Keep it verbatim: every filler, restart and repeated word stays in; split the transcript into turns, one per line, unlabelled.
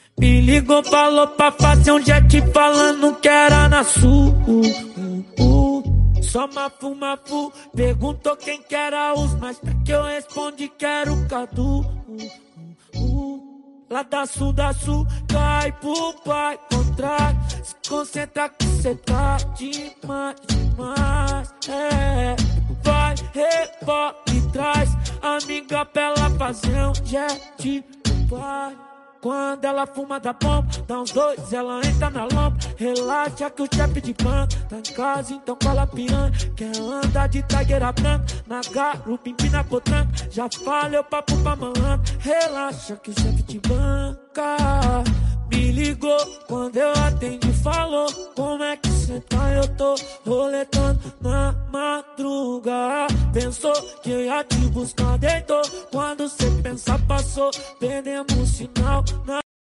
Me ligou, falou pra fazer um jet falando que era na sul. Uh, uh, uh. Só mafu, mafu, perguntou quem que era os mais, pra que eu respondi que era o Cadu. Uh, uh, uh. Lá da sul, da sul, cai pro pai contrário. Se concentra que cê tá demais, demais. É, vai, rebola e traz amiga pra ela fazer um jet pro pai. Quando ela fuma da bomba, dá uns dois, ela entra na lomba. Relaxa que o chefe de banco tá em casa, então cola piranha. Quer andar de tagueira branca, na garupa empina potranca. Já falei o papo pra malandro. Relaxa que o chefe de banca me ligou, quando eu atendi falou: como é que cê tá? Eu tô roletando na madruga. Pensou que eu ia te buscar, deitou. Quando cê pensa passou, perdemos o sinal na